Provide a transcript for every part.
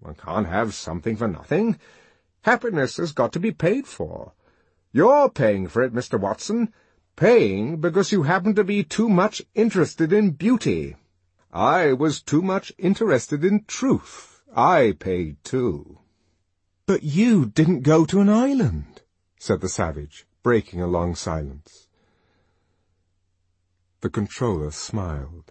One can't have something for nothing. Happiness has got to be paid for. You're paying for it, Mr. Watson. Paying because you happen to be too much interested in beauty. I was too much interested in truth. I paid too." "But you didn't go to an island," said the savage, breaking a long silence. The controller smiled.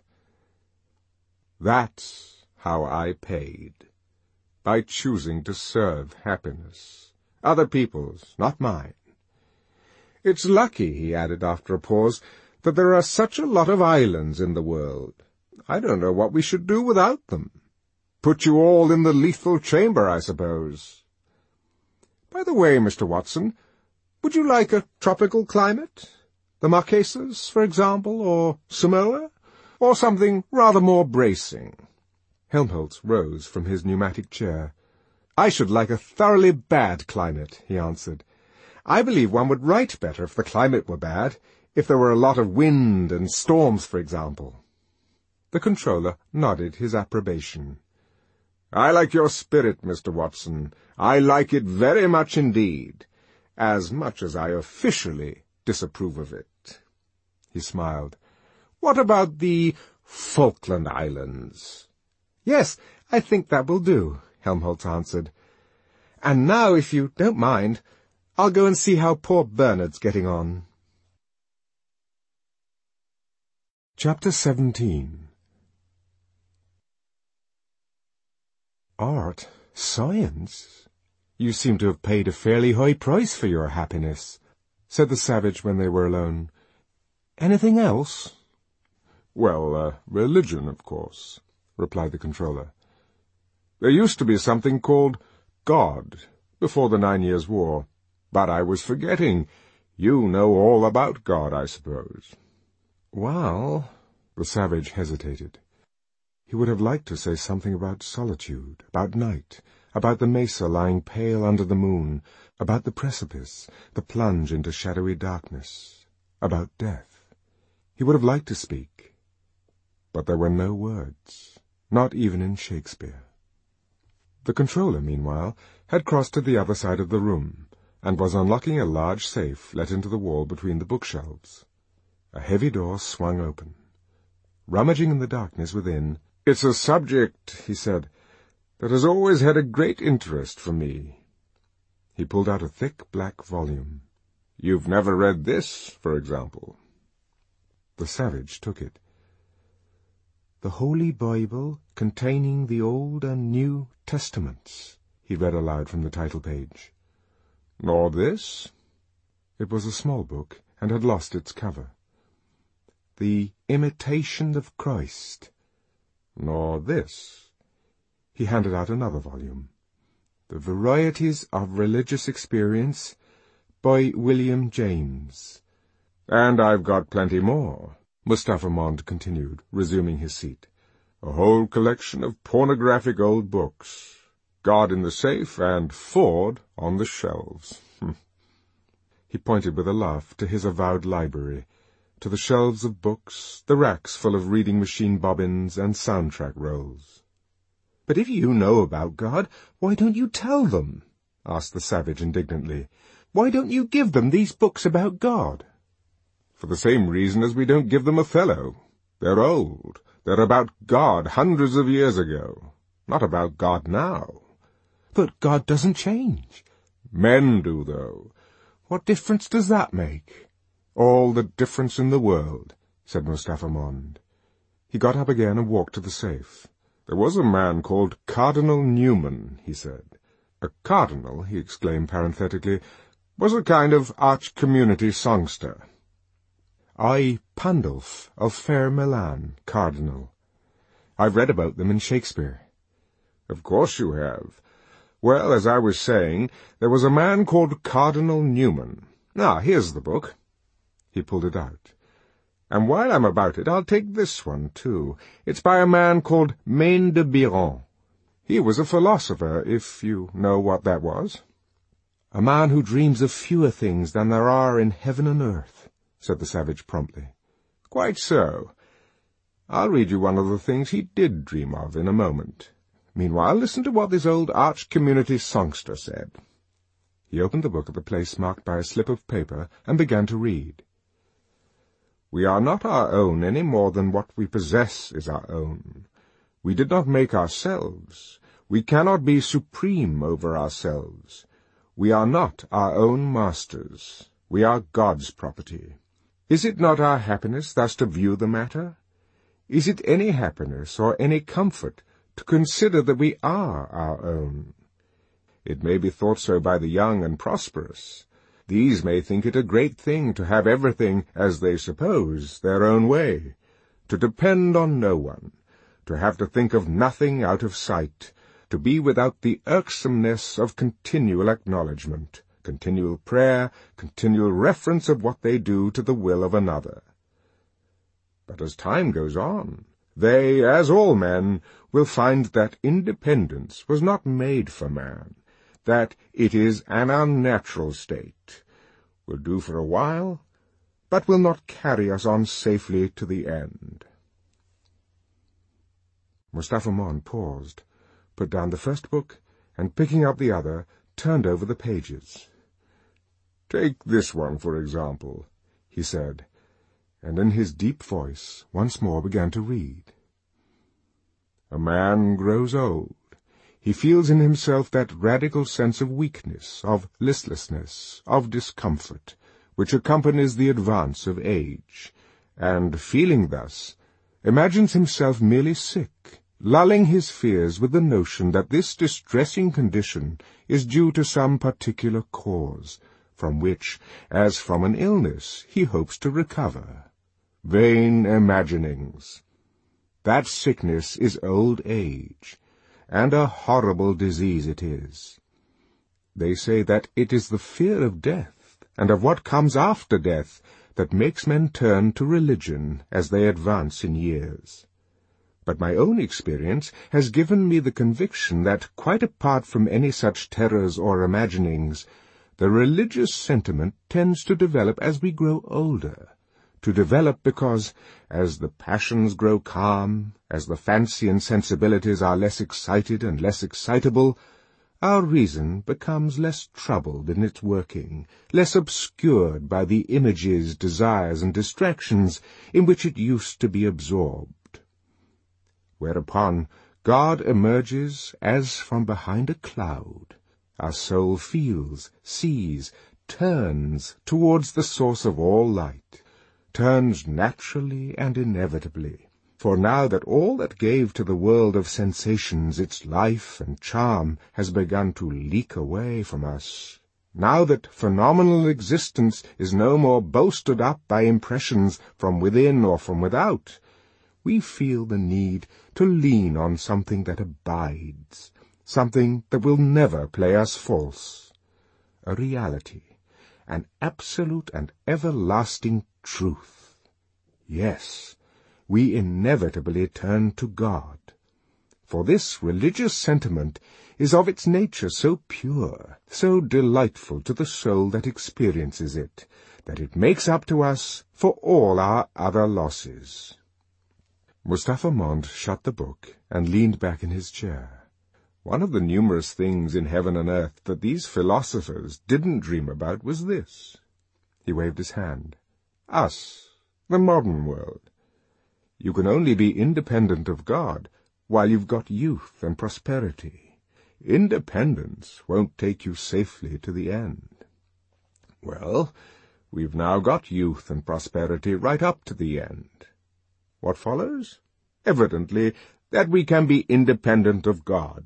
"That's how I paid. By choosing to serve happiness. Other people's, not mine. It's lucky," he added after a pause, "that there are such a lot of islands in the world. I don't know what we should do without them. Put you all in the lethal chamber, I suppose. By the way, Mr. Watson, would you like a tropical climate? The Marquesas, for example, or Samoa? Or something rather more bracing?" Helmholtz rose from his pneumatic chair. "I should like a thoroughly bad climate," he answered. "I believe one would write better if the climate were bad, if there were a lot of wind and storms, for example." The controller nodded his approbation. "I like your spirit, Mr. Watson. I like it very much indeed, as much as I officially disapprove of it." He smiled. "What about the Falkland Islands?" "Yes, I think that will do," Helmholtz answered. "And now, if you don't mind, I'll go and see how poor Bernard's getting on." Chapter 17. "Art, science? You seem to have paid a fairly high price for your happiness," said the savage when they were alone. "Anything else?" "Well, religion, of course," replied the controller. "There used to be something called God before the 9 Years' War. But I was forgetting. You know all about God, I suppose." "Well—" The savage hesitated. He would have liked to say something about solitude, about night, about the mesa lying pale under the moon, about the precipice, the plunge into shadowy darkness, about death. He would have liked to speak. But there were no words, not even in Shakespeare. The controller, meanwhile, had crossed to the other side of the room, and was unlocking a large safe let into the wall between the bookshelves. A heavy door swung open. Rummaging in the darkness within, "It's a subject," he said, "that has always had a great interest for me." He pulled out a thick black volume. "You've never read this, for example?" The savage took it. "The Holy Bible, containing the Old and New Testaments," he read aloud from the title page. "Nor this?" It was a small book, and had lost its cover. "The Imitation of Christ." "Nor this?" He handed out another volume. "The Varieties of Religious Experience, by William James." "And I've got plenty more," Mustapha Mond continued, resuming his seat. "A whole collection of pornographic old books. God in the safe, and Ford on the shelves." He pointed with a laugh to his avowed library, to the shelves of books, the racks full of reading machine bobbins and soundtrack rolls. "But if you know about God, why don't you tell them?" asked the savage indignantly. "Why don't you give them these books about God?" "For the same reason as we don't give them Othello. They're old. They're about God hundreds of years ago, not about God now." "But God doesn't change." "Men do, though. What difference does that make?" "All the difference in the world," said Mustapha Mond. He got up again and walked to the safe. "There was a man called Cardinal Newman," he said. "A cardinal," he exclaimed parenthetically, "was a kind of arch-community songster." "I, Pandulf, of fair Milan, cardinal. I've read about them in Shakespeare." "Of course you have. Well, as I was saying, there was a man called Cardinal Newman. Ah, here's the book." He pulled it out. "And while I'm about it, I'll take this one, too. It's by a man called Maine de Biran. He was a philosopher, if you know what that was." "A man who dreams of fewer things than there are in heaven and earth," said the savage promptly. "Quite so. I'll read you one of the things he did dream of in a moment. Meanwhile, listen to what this old arch-community songster said. He opened the book at the place marked by a slip of paper and began to read. We are not our own any more than what we possess is our own. We did not make ourselves. We cannot be supreme over ourselves. We are not our own masters. We are God's property. Is it not our happiness thus to view the matter? Is it any happiness or any comfort to consider that we are our own? It may be thought so by the young and prosperous. These may think it a great thing to have everything, as they suppose, their own way, to depend on no one, to have to think of nothing out of sight, to be without the irksomeness of continual acknowledgment, continual prayer, continual reference of what they do to the will of another. But as time goes on, they, as all men, will find that independence was not made for man, that it is an unnatural state, will do for a while, but will not carry us on safely to the end. Mustapha Mond paused, put down the first book, and picking up the other, turned over the pages. "Take this one, for example," he said, and in his deep voice once more began to read. A man grows old. He feels in himself that radical sense of weakness, of listlessness, of discomfort, which accompanies the advance of age, and, feeling thus, imagines himself merely sick, lulling his fears with the notion that this distressing condition is due to some particular cause, from which, as from an illness, he hopes to recover. Vain imaginings! That sickness is old age, and a horrible disease it is. They say that it is the fear of death, and of what comes after death, that makes men turn to religion as they advance in years. But my own experience has given me the conviction that, quite apart from any such terrors or imaginings, the religious sentiment tends to develop as we grow older, to develop because, as the passions grow calm, as the fancy and sensibilities are less excited and less excitable, our reason becomes less troubled in its working, less obscured by the images, desires, and distractions in which it used to be absorbed. Whereupon God emerges as from behind a cloud. Our soul feels, sees, turns towards the source of all light, turns naturally and inevitably. For now that all that gave to the world of sensations its life and charm has begun to leak away from us, now that phenomenal existence is no more bolstered up by impressions from within or from without, we feel the need to lean on something that abides, something that will never play us false, a reality, an absolute and everlasting truth. Yes, we inevitably turn to God, for this religious sentiment is of its nature so pure, so delightful to the soul that experiences it, that it makes up to us for all our other losses. Mustapha Mond shut the book and leaned back in his chair. One of the numerous things in heaven and earth that these philosophers didn't dream about was this. He waved his hand. Us, the modern world. You can only be independent of God while you've got youth and prosperity. Independence won't take you safely to the end. Well, we've now got youth and prosperity right up to the end. What follows? Evidently, that we can be independent of God.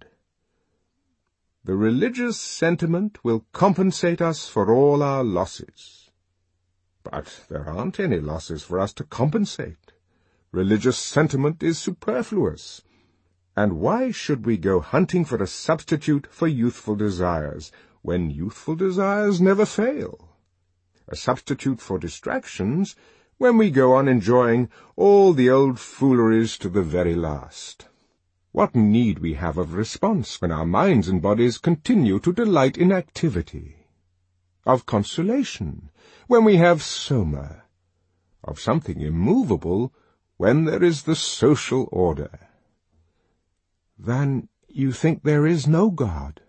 The religious sentiment will compensate us for all our losses. But there aren't any losses for us to compensate. Religious sentiment is superfluous. And why should we go hunting for a substitute for youthful desires, when youthful desires never fail? A substitute for distractions, when we go on enjoying all the old fooleries to the very last. What need we have of response when our minds and bodies continue to delight in activity? Of consolation, when we have soma? Of something immovable, when there is the social order? Then you think there is no God?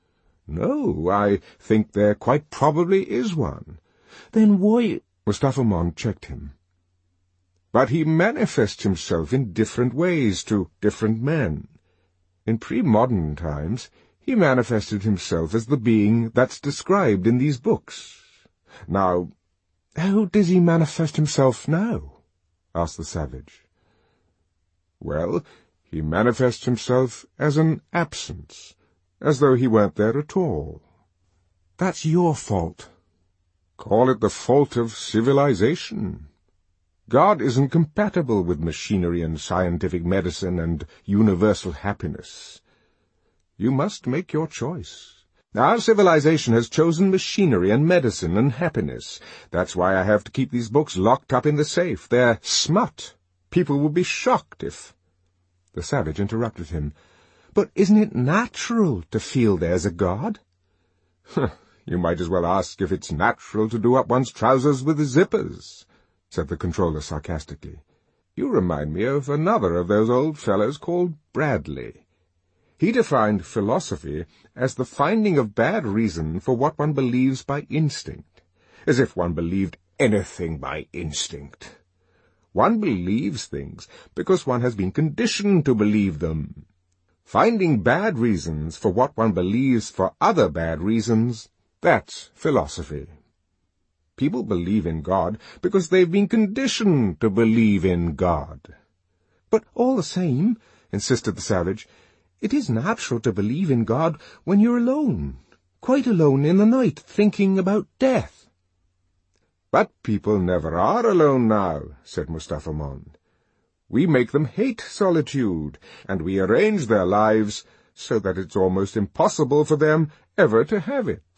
No, I think there quite probably is one. Then why— Mustafa Mond checked him. But he manifests himself in different ways to different men. In pre-modern times, he manifested himself as the being that's described in these books. Now, how does he manifest himself now? Asked the savage. Well, he manifests himself as an absence, as though he weren't there at all. That's your fault. Call it the fault of civilization. God isn't compatible with machinery and scientific medicine and universal happiness. You must make your choice. Our civilization has chosen machinery and medicine and happiness. That's why I have to keep these books locked up in the safe. They're smut. People will be shocked if— The savage interrupted him. But isn't it natural to feel there's a God? You might as well ask if it's natural to do up one's trousers with zippers, said the controller sarcastically. You remind me of another of those old fellows called Bradley. He defined philosophy as the finding of bad reason for what one believes by instinct, as if one believed anything by instinct. One believes things because one has been conditioned to believe them. Finding bad reasons for what one believes for other bad reasons, that's philosophy. People believe in God because they've been conditioned to believe in God. But all the same, insisted the savage, it is natural to believe in God when you're alone, quite alone in the night, thinking about death. But people never are alone now, said Mustafa Mond. We make them hate solitude, and we arrange their lives so that it's almost impossible for them ever to have it.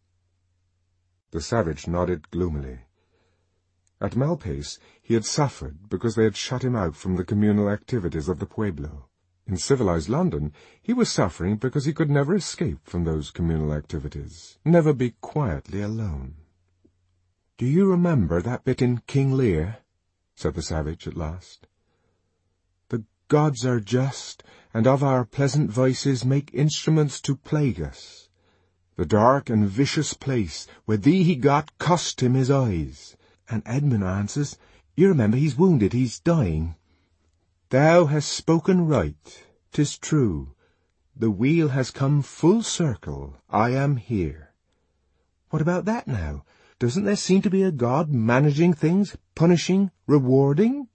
The savage nodded gloomily. At Malpace he had suffered because they had shut him out from the communal activities of the pueblo. In civilized London he was suffering because he could never escape from those communal activities, never be quietly alone. "Do you remember that bit in King Lear?" said the savage at last. "The gods are just, and of our pleasant voices make instruments to plague us. The dark and vicious place where thee he got cost him his eyes." And Edmund answers, you remember he's wounded, he's dying. "Thou hast spoken right, 'tis true. The wheel has come full circle, I am here." What about that now? Doesn't there seem to be a God managing things, punishing, rewarding?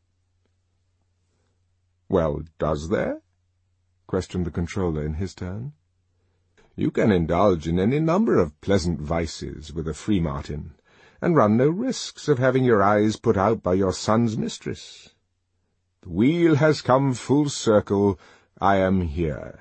"Well, does there?" questioned the controller in his turn. "You can indulge in any number of pleasant vices with a free martin, and run no risks of having your eyes put out by your son's mistress. The wheel has come full circle, I am here.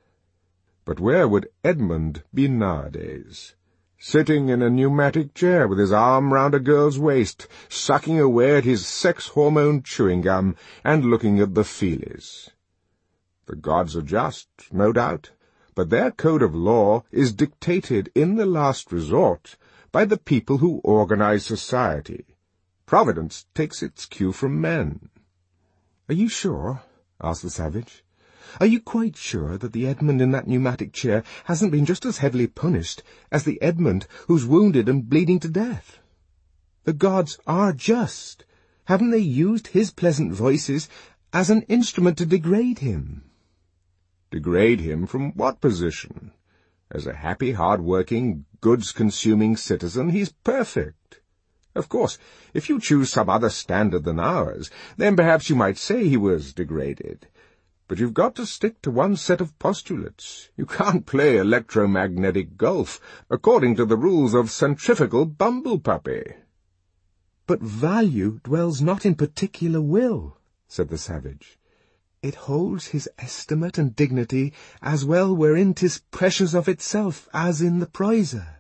But where would Edmund be nowadays? Sitting in a pneumatic chair with his arm round a girl's waist, sucking away at his sex-hormone chewing gum, and looking at the feelies. The gods are just, no doubt, but their code of law is dictated in the last resort by the people who organize society. Providence takes its cue from men." "Are you sure?" asked the savage. "Are you quite sure that the Edmund in that pneumatic chair hasn't been just as heavily punished as the Edmund who's wounded and bleeding to death? The gods are just. Haven't they used his pleasant voices as an instrument to degrade him?" "Degrade him from what position? As a happy, hard-working, goods-consuming citizen, he's perfect. Of course, if you choose some other standard than ours, then perhaps you might say he was degraded. But you've got to stick to one set of postulates. You can't play electromagnetic golf according to the rules of centrifugal bumblepuppy." "But value dwells not in particular will," said the savage. "It holds his estimate and dignity as well wherein 'tis precious of itself as in the prizer."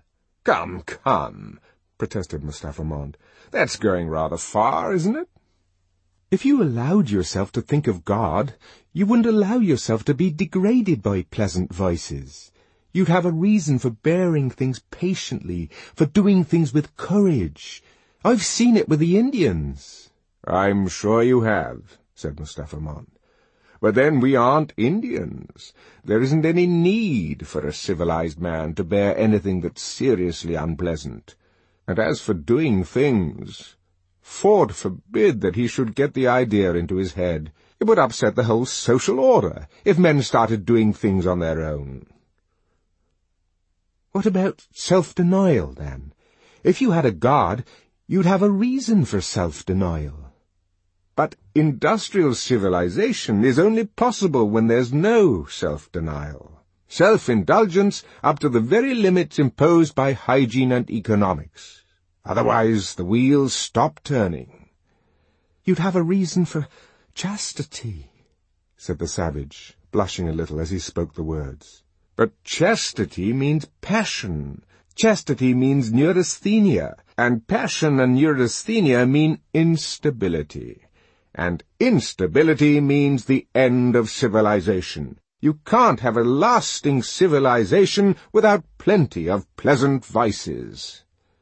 Come, protested Mustafa Mond. "That's going rather far, isn't it?" "If you allowed yourself to think of God, you wouldn't allow yourself to be degraded by pleasant vices. You'd have a reason for bearing things patiently, for doing things with courage. I've seen it with the Indians." "I'm sure you have," said Mustafa Mond. But then we aren't Indians. There isn't any need for a civilized man to bear anything that's seriously unpleasant. And as for doing things, Ford forbid that he should get the idea into his head. It would upset the whole social order if men started doing things on their own. What about self-denial, then? If you had a God, you'd have a reason for self-denial. But industrial civilization is only possible when there's no self-denial. Self-indulgence up to the very limits imposed by hygiene and economics. Otherwise the wheels stop turning. You'd have a reason for chastity, said the savage, blushing a little as he spoke the words. But chastity means passion. Chastity means neurasthenia, and passion and neurasthenia mean instability. And instability means the end of civilization. You can't have a lasting civilization without plenty of pleasant vices.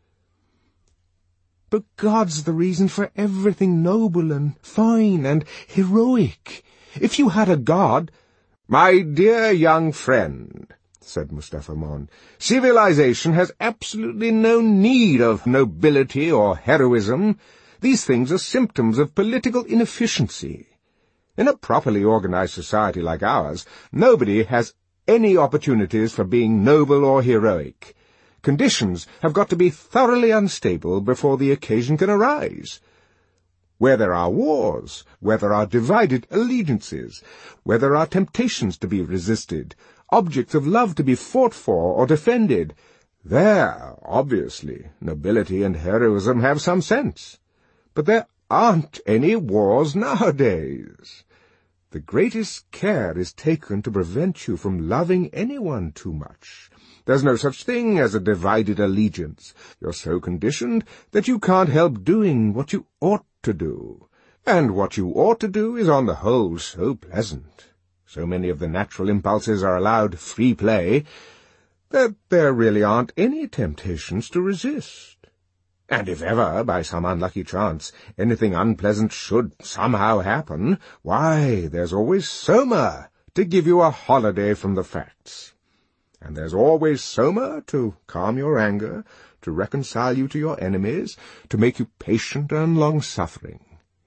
But God's the reason for everything noble and fine and heroic. If you had a God— My dear young friend, said Mustafa Mond, civilization has absolutely no need of nobility or heroism. These things are symptoms of political inefficiency. In a properly organized society like ours, nobody has any opportunities for being noble or heroic. Conditions have got to be thoroughly unstable before the occasion can arise. Where there are wars, where there are divided allegiances, where there are temptations to be resisted, objects of love to be fought for or defended, there, obviously, nobility and heroism have some sense. But there aren't any wars nowadays. The greatest care is taken to prevent you from loving anyone too much. There's no such thing as a divided allegiance. You're so conditioned that you can't help doing what you ought to do. And what you ought to do is on the whole so pleasant. So many of the natural impulses are allowed free play that there really aren't any temptations to resist. And if ever, by some unlucky chance, anything unpleasant should somehow happen, why, there's always Soma to give you a holiday from the facts. And there's always Soma to calm your anger, to reconcile you to your enemies, to make you patient and long-suffering.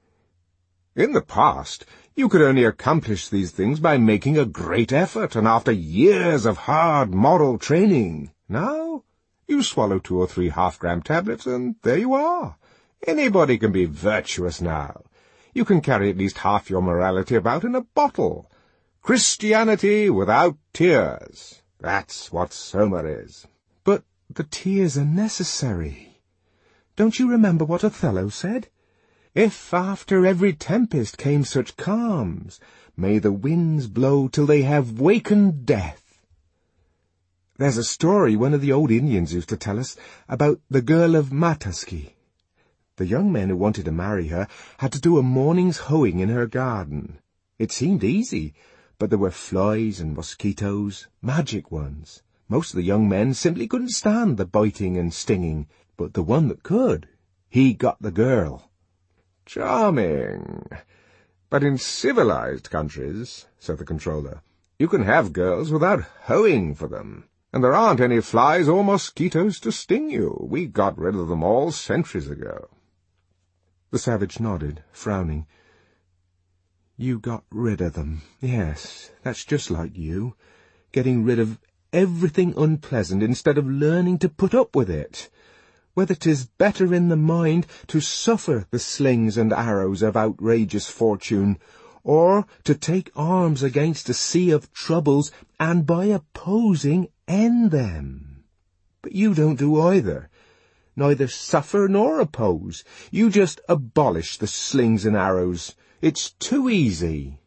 In the past, you could only accomplish these things by making a great effort and after years of hard moral training. Now, you swallow 2 or 3 half-gram tablets and there you are. Anybody can be virtuous now. You can carry at least half your morality about in a bottle. Christianity without tears. That's what Soma is. But the tears are necessary. Don't you remember what Othello said? If after every tempest came such calms, may the winds blow till they have wakened death. There's a story one of the old Indians used to tell us about the girl of Mataski. The young men who wanted to marry her had to do a morning's hoeing in her garden. It seemed easy, but there were flies and mosquitoes, magic ones. Most of the young men simply couldn't stand the biting and stinging, but the one that could, he got the girl. Charming. But in civilized countries, said the controller, you can have girls without hoeing for them, and there aren't any flies or mosquitoes to sting you. We got rid of them all centuries ago. The savage nodded, frowning. You got rid of them. Yes, that's just like you. Getting rid of everything unpleasant instead of learning to put up with it. Whether 'tis better in the mind to suffer the slings and arrows of outrageous fortune, or to take arms against a sea of troubles and by opposing end them. But you don't do either. Neither suffer nor oppose. You just abolish the slings and arrows. It's too easy.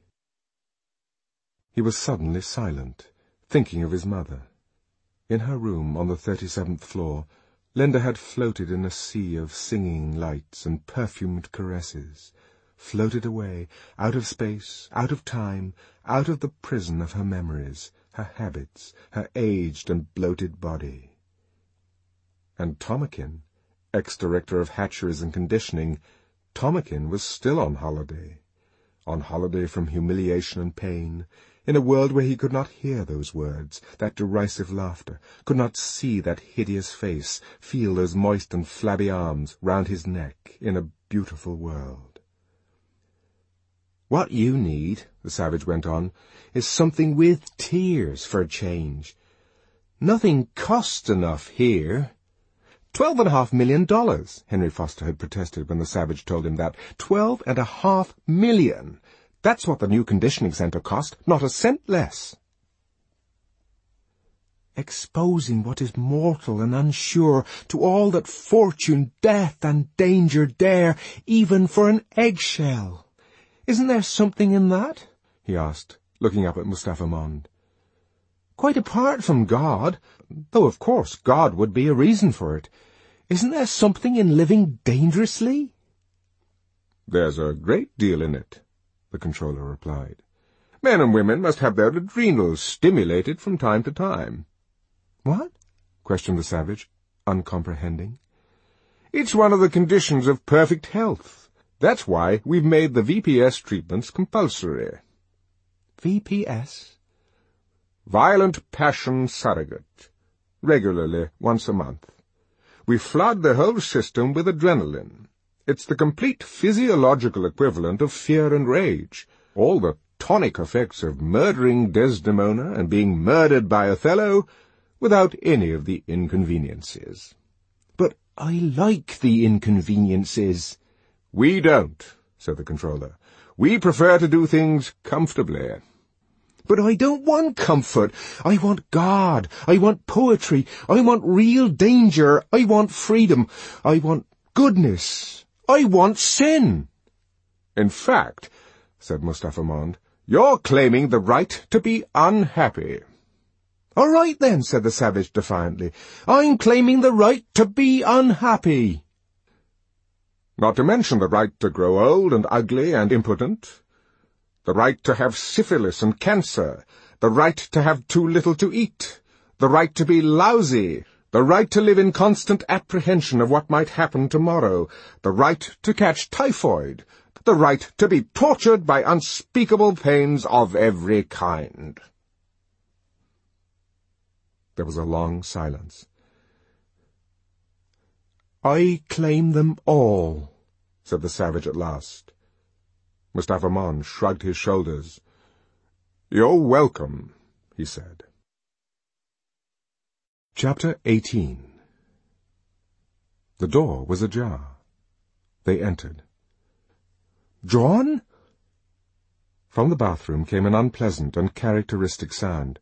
He was suddenly silent, thinking of his mother. In her room on the 37th floor, Linda had floated in a sea of singing lights and perfumed caresses, floated away, out of space, out of time, out of the prison of her memories, her habits, her aged and bloated body. And Tomakin, ex-director of hatcheries and conditioning, Tomakin was still on holiday. on holiday from humiliation and pain, in a world where he could not hear those words, that derisive laughter, could not see that hideous face, feel those moist and flabby arms round his neck, in a beautiful world. "What you need," the savage went on, "is something with tears for a change. Nothing costs enough here." $12.5 million, Henry Foster had protested when the savage told him that. $12.5 million. That's what the new conditioning centre cost, not a cent less. "Exposing what is mortal and unsure to all that fortune, death, and danger dare, even for an eggshell. Isn't there something in that?" he asked, looking up at Mustapha Mond. "Quite apart from God, though of course God would be a reason for it. Isn't there something in living dangerously?" "There's a great deal in it," the controller replied. "Men and women must have their adrenals stimulated from time to time." "What?" questioned the savage, uncomprehending. "It's one of the conditions of perfect health. That's why we've made the VPS treatments compulsory." "VPS?" Violent Passion Surrogate. Regularly, once a month. We flood the whole system with adrenaline. It's the complete physiological equivalent of fear and rage. All the tonic effects of murdering Desdemona and being murdered by Othello, without any of the inconveniences. "But I like the inconveniences." "We don't," said the controller. "We prefer to do things comfortably." "But I don't want comfort. I want God. I want poetry. I want real danger. I want freedom. I want goodness. I want sin." "In fact," said Mustapha Mond, "you're claiming the right to be unhappy." "All right, then," said the savage defiantly. "I'm claiming the right to be unhappy." Not to mention the right to grow old and ugly and impotent, the right to have syphilis and cancer, the right to have too little to eat, the right to be lousy, the right to live in constant apprehension of what might happen tomorrow, the right to catch typhoid, the right to be tortured by unspeakable pains of every kind." There was a long silence. "I claim them all," said the savage at last. Mustapha Mond shrugged his shoulders. "You're welcome," he said. Chapter 18. The door was ajar. They entered. "John?" From the bathroom came an unpleasant and characteristic sound.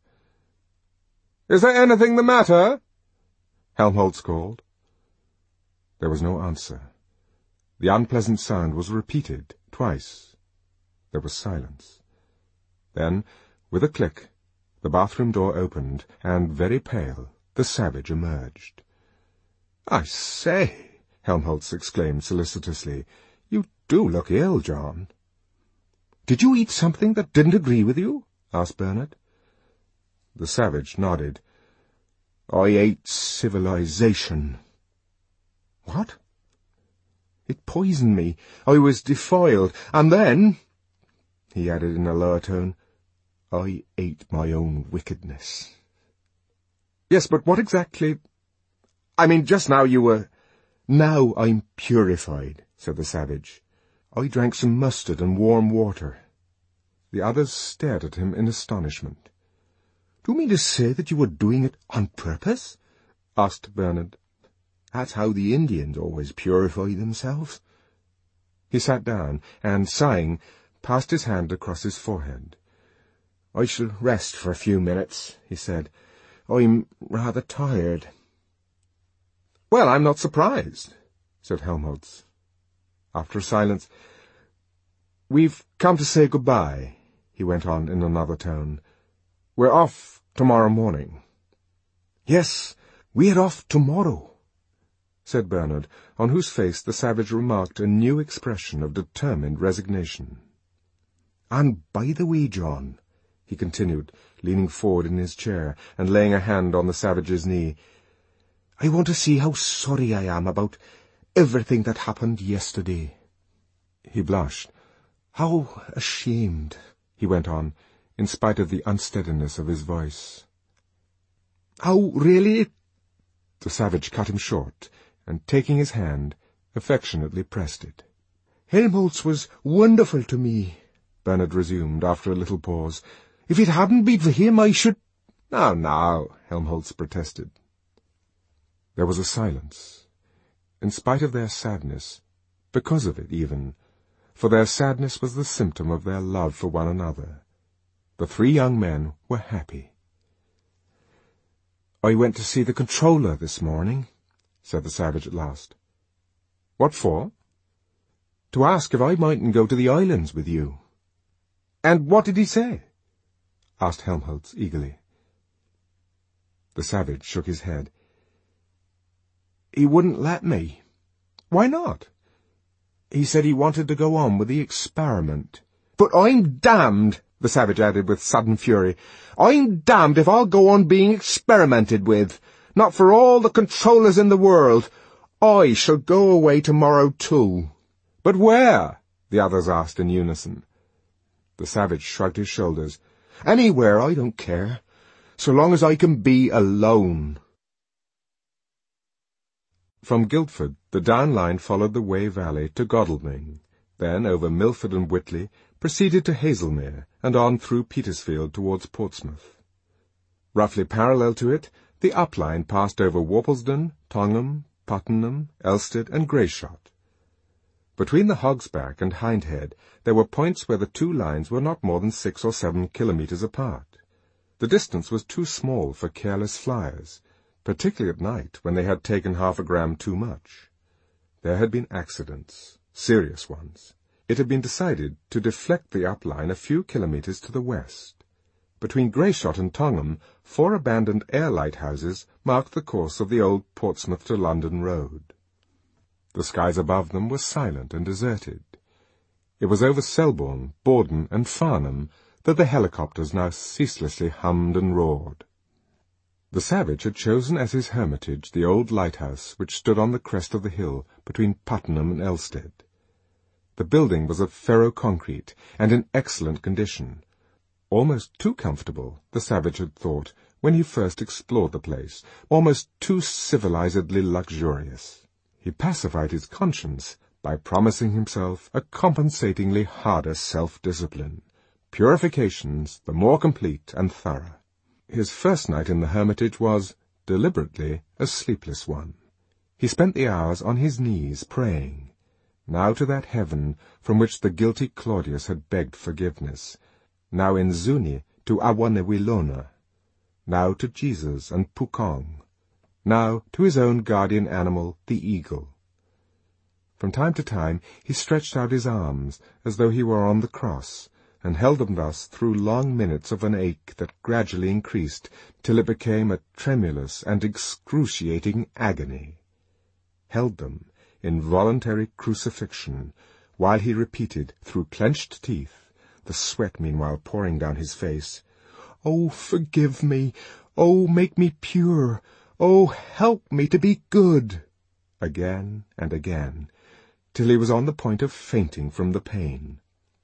"Is there anything the matter?" Helmholtz called. There was no answer. The unpleasant sound was repeated twice. There was silence. Then, with a click, the bathroom door opened, and, very pale, the savage emerged. "I say," Helmholtz exclaimed solicitously, "you do look ill, John." "Did you eat something that didn't agree with you?" asked Bernard. The savage nodded. "I ate civilization." "What?" "It poisoned me. I was defiled. And then," he added in a lower tone, "I ate my own wickedness." "Yes, but what exactly— I mean, just now you were—" "Now I'm purified," said the savage. "I drank some mustard and warm water." The others stared at him in astonishment. "Do you mean to say that you were doing it on purpose?" asked Bernard. "That's how the Indians always purify themselves." He sat down, and, sighing, passed his hand across his forehead. "I shall rest for a few minutes," he said. "I'm rather tired." "Well, I'm not surprised," said Helmholtz. After a silence, "We've come to say goodbye," he went on in another tone. "We're off tomorrow morning." "Yes, we're off tomorrow," said Bernard, on whose face the savage remarked a new expression of determined resignation. "And by the way, John," he continued, leaning forward in his chair and laying a hand on the savage's knee, "I want to see how sorry I am about everything that happened yesterday." He blushed. "How ashamed," he went on, in spite of the unsteadiness of his voice. "How really—" The savage cut him short, and taking his hand, affectionately pressed it. "Helmholtz was wonderful to me," Bernard resumed after a little pause. "If it hadn't been for him, I should—" Now, Helmholtz protested. There was a silence, in spite of their sadness, because of it even, for their sadness was the symptom of their love for one another. The three young men were happy. "I went to see the controller this morning," said the savage at last. "What for?" "To ask if I mightn't go to the islands with you." "And what did he say?" asked Helmholtz eagerly. The savage shook his head. "He wouldn't let me." "Why not?" "He said he wanted to go on with the experiment." "But I'm damned," the savage added with sudden fury. "I'm damned if I'll go on being experimented with. Not for all the controllers in the world. I shall go away tomorrow too." "But where?" the others asked in unison. The savage shrugged his shoulders. "Anywhere, I don't care, so long as I can be alone." From Guildford, the down line followed the Wey Valley to Godalming, then over Milford and Whitley, proceeded to Hazelmere, and on through Petersfield towards Portsmouth. Roughly parallel to it, the up line passed over Worplesdon, Tongham, Puttenham, Elstead, and Greyshot. Between the Hogsback and Hindhead there were points where the two lines were not more than 6 or 7 kilometres apart. The distance was too small for careless flyers, particularly at night when they had taken 1/2 gram too much. There had been accidents, serious ones. It had been decided to deflect the up line a few kilometres to the west. Between Greyshot and Tongham, 4 abandoned air lighthouses marked the course of the old Portsmouth to London road. The skies above them were silent and deserted. It was over Selborne, Borden, and Farnham that the helicopters now ceaselessly hummed and roared. The savage had chosen as his hermitage the old lighthouse which stood on the crest of the hill between Puttenham and Elstead. The building was of ferro-concrete and in excellent condition, almost too comfortable, the savage had thought, when he first explored the place, almost too civilizedly luxurious. He pacified his conscience by promising himself a compensatingly harder self-discipline, purifications the more complete and thorough. His first night in the hermitage was, deliberately, a sleepless one. He spent the hours on his knees praying, now to that heaven from which the guilty Claudius had begged forgiveness, now in Zuni to Awanewilona, now to Jesus and Pukong, now to his own guardian animal, the eagle. From time to time he stretched out his arms as though he were on the cross, and held them thus through long minutes of an ache that gradually increased till it became a tremulous and excruciating agony. Held them in voluntary crucifixion, while he repeated through clenched teeth, the sweat meanwhile pouring down his face, "Oh, forgive me! Oh, make me pure! Oh, help me to be good!" again and again, till he was on the point of fainting from the pain.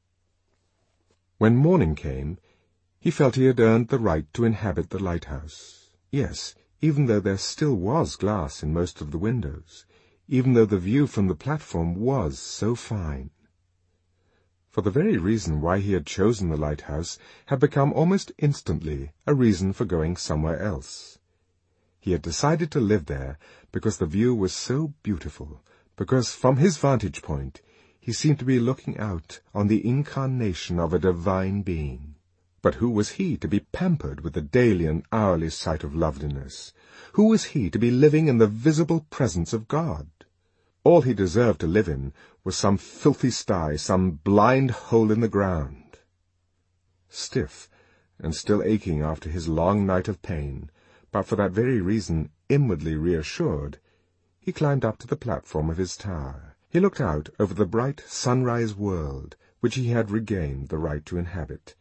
When morning came, he felt he had earned the right to inhabit the lighthouse. Yes, even though there still was glass in most of the windows, even though the view from the platform was so fine. For the very reason why he had chosen the lighthouse had become almost instantly a reason for going somewhere else. He had decided to live there because the view was so beautiful, because from his vantage point he seemed to be looking out on the incarnation of a divine being. But who was he to be pampered with the daily and hourly sight of loveliness? Who was he to be living in the visible presence of God? All he deserved to live in was some filthy sty, some blind hole in the ground. Stiff, and still aching after his long night of pain, but for that very reason inwardly reassured, he climbed up to the platform of his tower. He looked out over the bright sunrise world which he had regained the right to inhabit.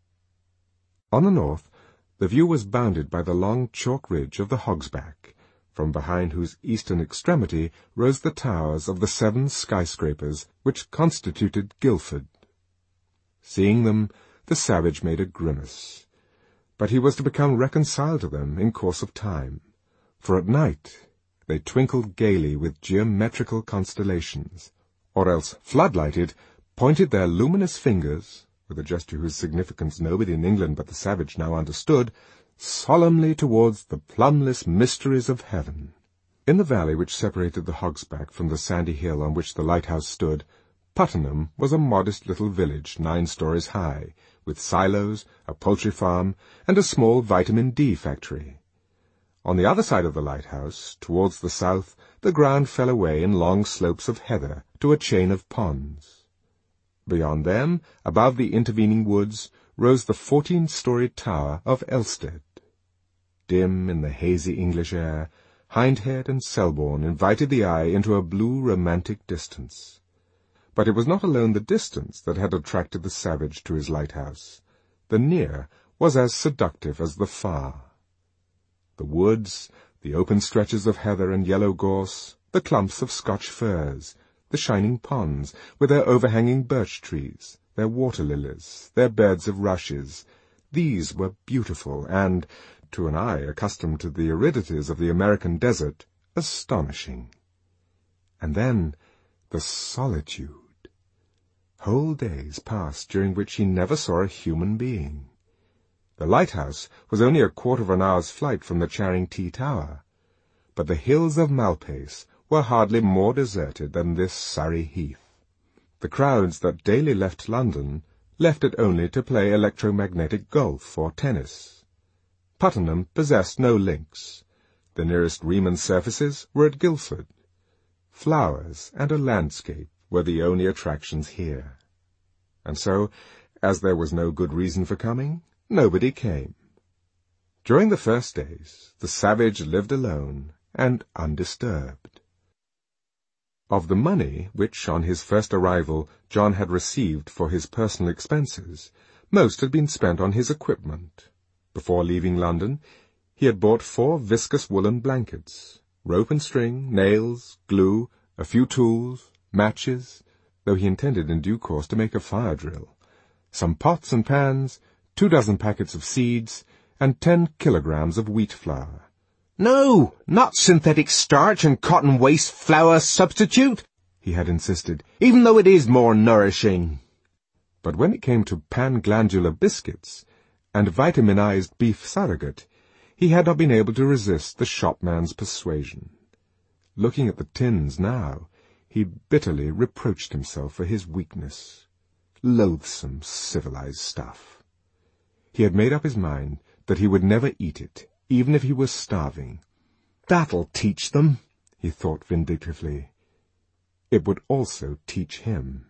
On the north, the view was bounded by the long chalk ridge of the Hogsback, from behind whose eastern extremity rose the towers of the 7 skyscrapers which constituted Guildford. Seeing them, the savage made a grimace. But he was to become reconciled to them in course of time, for at night they twinkled gaily with geometrical constellations, or else, floodlighted, pointed their luminous fingers, with a gesture whose significance nobody in England but the savage now understood, solemnly towards the plumbless mysteries of heaven. In the valley which separated the Hogsback from the sandy hill on which the lighthouse stood, Puttenham was a modest little village 9 stories high, with silos, a poultry farm, and a small vitamin D factory. On the other side of the lighthouse, towards the south, the ground fell away in long slopes of heather to a chain of ponds. Beyond them, above the intervening woods, rose the 14-storied tower of Elstead. Dim in the hazy English air, Hindhead and Selborne invited the eye into a blue romantic distance. But it was not alone the distance that had attracted the savage to his lighthouse. The near was as seductive as the far. The woods, the open stretches of heather and yellow gorse, the clumps of Scotch firs, the shining ponds, with their overhanging birch trees, their water-lilies, their beds of rushes, these were beautiful and, to an eye accustomed to the aridities of the American desert, astonishing. And then the solitude. Whole days passed during which he never saw a human being. The lighthouse was only a quarter of an hour's flight from the Charing T Tower, but the hills of Malpace were hardly more deserted than this Surrey Heath. The crowds that daily left London left it only to play electromagnetic golf or tennis. Puttenham possessed no links. The nearest Riemann surfaces were at Guildford. Flowers and a landscape were the only attractions here. And so, as there was no good reason for coming, nobody came. During the first days, the savage lived alone and undisturbed. Of the money which, on his first arrival, John had received for his personal expenses, most had been spent on his equipment. Before leaving London, he had bought 4 viscous woolen blankets, rope and string, nails, glue, a few tools, matches, though he intended in due course to make a fire drill, some pots and pans, 2 dozen packets of seeds, and 10 kilograms of wheat flour. "No, not synthetic starch and cotton waste flour substitute," he had insisted, "even though it is more nourishing." But when it came to pan-glandular biscuits and vitaminized beef surrogate, he had not been able to resist the shopman's persuasion. Looking at the tins now, he bitterly reproached himself for his weakness. Loathsome civilized stuff. He had made up his mind that he would never eat it, even if he were starving. "That'll teach them," he thought vindictively. It would also teach him.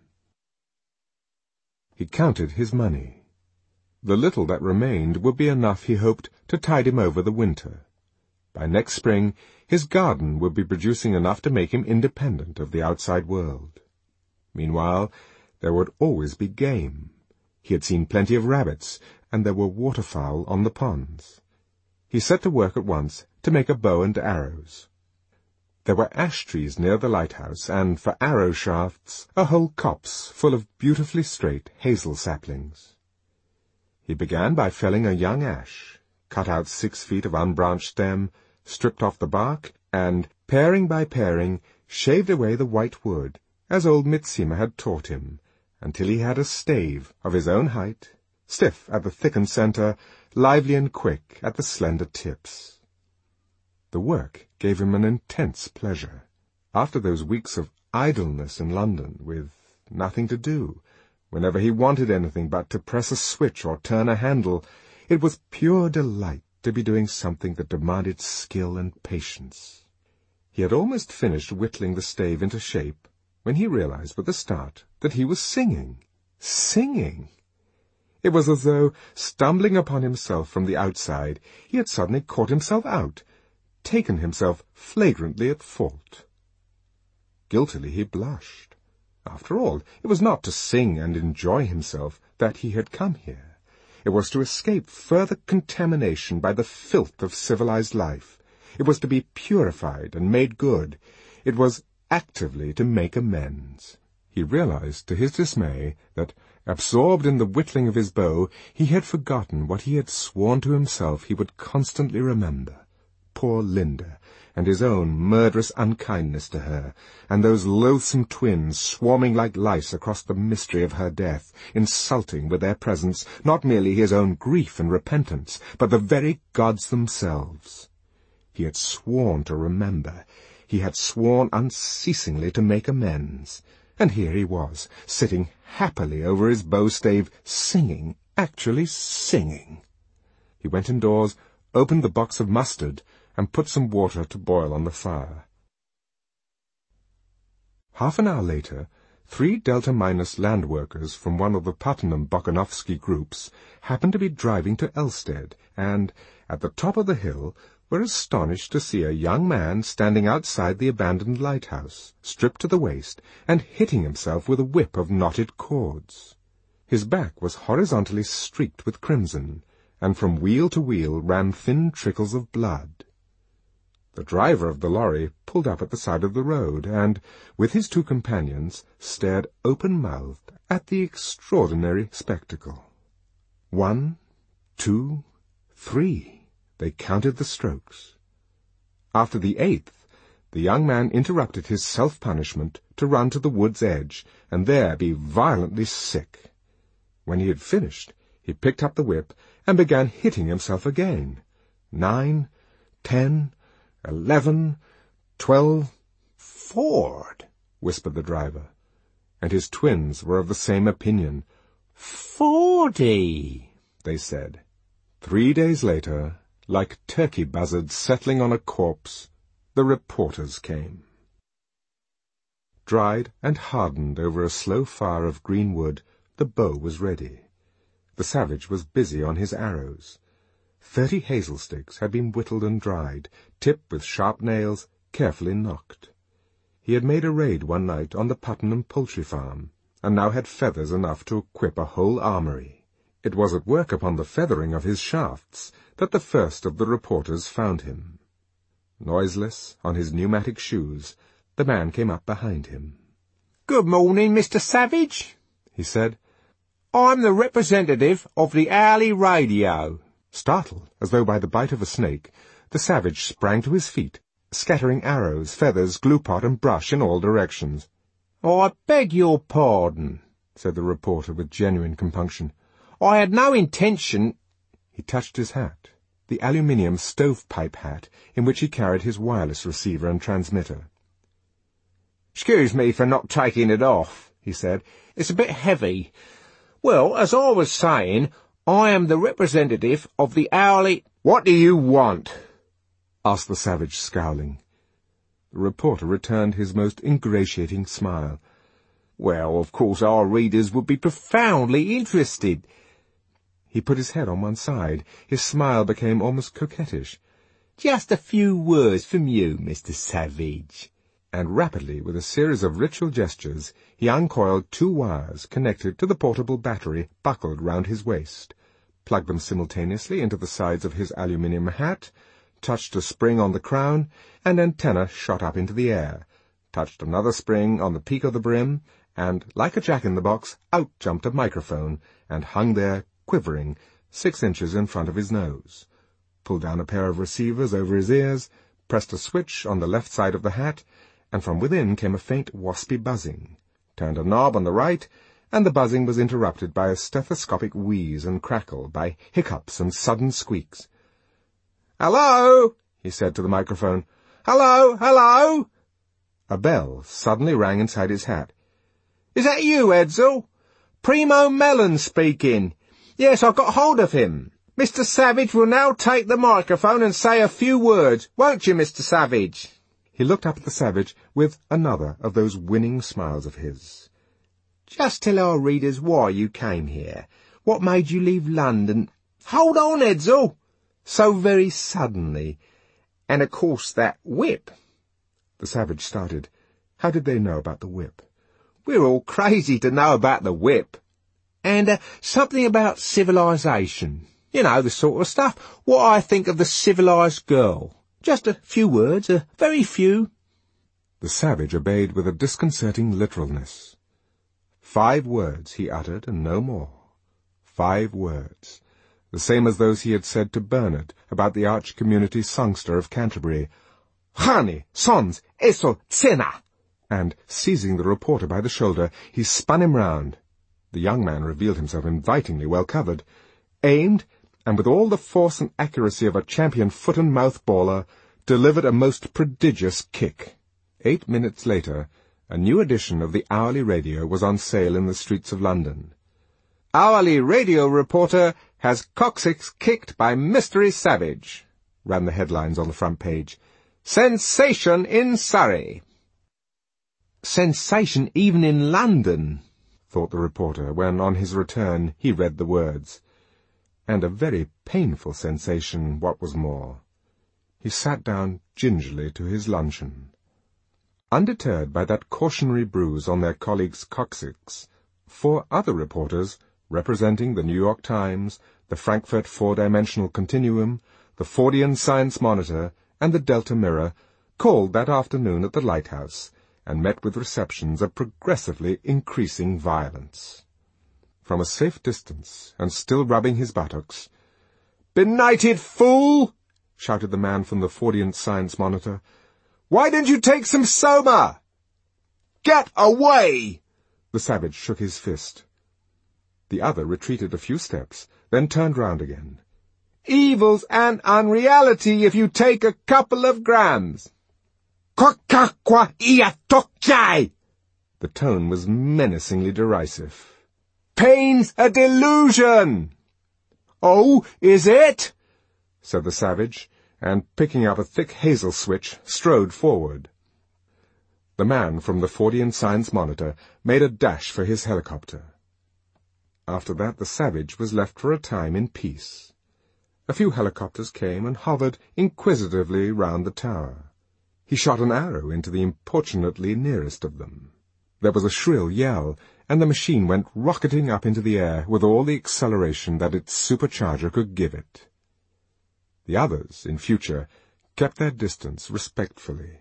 He counted his money. The little that remained would be enough, he hoped, to tide him over the winter. By next spring, his garden would be producing enough to make him independent of the outside world. Meanwhile, there would always be game. He had seen plenty of rabbits, and there were waterfowl on the ponds. He set to work at once to make a bow and arrows. There were ash trees near the lighthouse, and for arrow shafts a whole copse full of beautifully straight hazel saplings. He began by felling a young ash, cut out 6 feet of unbranched stem, stripped off the bark, and, paring by paring, shaved away the white wood, as old Mitsima had taught him, until he had a stave of his own height, stiff at the thickened centre, lively and quick at the slender tips. The work gave him an intense pleasure. After those weeks of idleness in London, with nothing to do, whenever he wanted anything but to press a switch or turn a handle, it was pure delight to be doing something that demanded skill and patience. He had almost finished whittling the stave into shape when he realized with a start that he was singing. Singing! It was as though, stumbling upon himself from the outside, he had suddenly caught himself out, taken himself flagrantly at fault. Guiltily he blushed. After all, it was not to sing and enjoy himself that he had come here. It was to escape further contamination by the filth of civilized life. It was to be purified and made good. It was actively to make amends. He realized, to his dismay, that, absorbed in the whittling of his bow, he had forgotten what he had sworn to himself he would constantly remember. Poor Linda, and his own murderous unkindness to her, and those loathsome twins swarming like lice across the mystery of her death, insulting with their presence not merely his own grief and repentance, but the very gods themselves. He had sworn to remember. He had sworn unceasingly to make amends. And here he was, sitting happily over his bow-stave, singing, actually singing. He went indoors, opened the box of mustard, and put some water to boil on the fire. Half an hour later, 3 Delta-minus land workers from one of the Putnam-Bokanovsky groups happened to be driving to Elstead, and, at the top of the hill, were astonished to see a young man standing outside the abandoned lighthouse, stripped to the waist, and hitting himself with a whip of knotted cords. His back was horizontally streaked with crimson, and from wheel to wheel ran thin trickles of blood. The driver of the lorry pulled up at the side of the road, and, with his 2 companions, stared open-mouthed at the extraordinary spectacle. 1, 2, 3. They counted the strokes. After the 8th, the young man interrupted his self-punishment to run to the wood's edge, and there be violently sick. When he had finished, he picked up the whip and began hitting himself again. 9, 10, 11, 12... "Ford," whispered the driver, and his twins were of the same opinion. "40," they said. 3 days later, like turkey buzzards settling on a corpse, the reporters came. Dried and hardened over a slow fire of green wood, the bow was ready. The savage was busy on his arrows. 30 hazel sticks had been whittled and dried, tipped with sharp nails, carefully nocked. He had made a raid one night on the Putnam poultry farm, and now had feathers enough to equip a whole armory. It was at work upon the feathering of his shafts that the first of the reporters found him. Noiseless, on his pneumatic shoes, the man came up behind him. "Good morning, Mr. Savage," he said. "I'm the representative of the Hourly Radio." Startled, as though by the bite of a snake, the savage sprang to his feet, scattering arrows, feathers, glue-pot, and brush in all directions. "I beg your pardon," said the reporter with genuine compunction. "I had no intention—" He touched his hat, the aluminium stovepipe hat in which he carried his wireless receiver and transmitter. "Excuse me for not taking it off," he said. "It's a bit heavy. Well, as I was saying, I am the representative of the Hourly—" "What do you want?" asked the savage, scowling. The reporter returned his most ingratiating smile. "Well, of course our readers would be profoundly interested." He put his head on one side. His smile became almost coquettish. "Just a few words from you, Mr. Savage." And rapidly, with a series of ritual gestures, he uncoiled 2 wires connected to the portable battery buckled round his waist, plugged them simultaneously into the sides of his aluminium hat, touched a spring on the crown, and antenna shot up into the air, touched another spring on the peak of the brim, and, like a jack-in-the-box, out jumped a microphone, and hung there, quivering, 6 inches in front of his nose, pulled down a pair of receivers over his ears, pressed a switch on the left side of the hat, and from within came a faint waspy buzzing, turned a knob on the right, and the buzzing was interrupted by a stethoscopic wheeze and crackle, by hiccups and sudden squeaks. "Hello," he said to the microphone. "Hello, hello." A bell suddenly rang inside his hat. "Is that you, Edsel? Primo Mellon speaking. Yes, I got hold of him. Mr. Savage will now take the microphone and say a few words, won't you, Mr. Savage?" He looked up at the savage with another of those winning smiles of his. "Just tell our readers why you came here. What made you leave London—" "Hold on, Edsel!" "So very suddenly. And, of course, that whip." The savage started. How did they know about the whip? "We're all crazy to know about the whip. And something about civilization. You know, the sort of stuff. What I think of the civilized girl. Just a few words, a very few." The savage obeyed with a disconcerting literalness. 5 words he uttered, and no more. 5 words, the same as those he had said to Bernard about the arch-community songster of Canterbury, "Chani, sons, eso, tsena!" And, seizing the reporter by the shoulder, he spun him round. The young man revealed himself invitingly well covered, aimed, and with all the force and accuracy of a champion foot-and-mouth baller, delivered a most prodigious kick. 8 minutes later, a new edition of the Hourly Radio was on sale in the streets of London. "Hourly Radio reporter has coccyx kicked by Mystery Savage," ran the headlines on the front page. "Sensation in Surrey." "Sensation even in London," thought the reporter when, on his return, he read the words. And a very painful sensation, what was more. He sat down gingerly to his luncheon. Undeterred by that cautionary bruise on their colleague's coccyx, 4 other reporters, representing the New York Times, the Frankfurt Four-Dimensional Continuum, the Fordian Science Monitor, and the Delta Mirror, called that afternoon at the lighthouse, and met with receptions of progressively increasing violence. From a safe distance, and still rubbing his buttocks, "Benighted fool!" shouted the man from the Fordian Science Monitor. "Why didn't you take some soma?" "Get away!" The savage shook his fist. The other retreated a few steps, then turned round again. "Evils and unreality if you take a couple of grams." "Kokakwa iatokjai!" The tone was menacingly derisive. "Pain's a delusion!" "Oh, is it?" said the savage, and, picking up a thick hazel switch, strode forward. The man from the Fordian Science Monitor made a dash for his helicopter. After that the savage was left for a time in peace. A few helicopters came and hovered inquisitively round the tower. He shot an arrow into the importunately nearest of them. There was a shrill yell, and the machine went rocketing up into the air with all the acceleration that its supercharger could give it. The others, in future, kept their distance respectfully.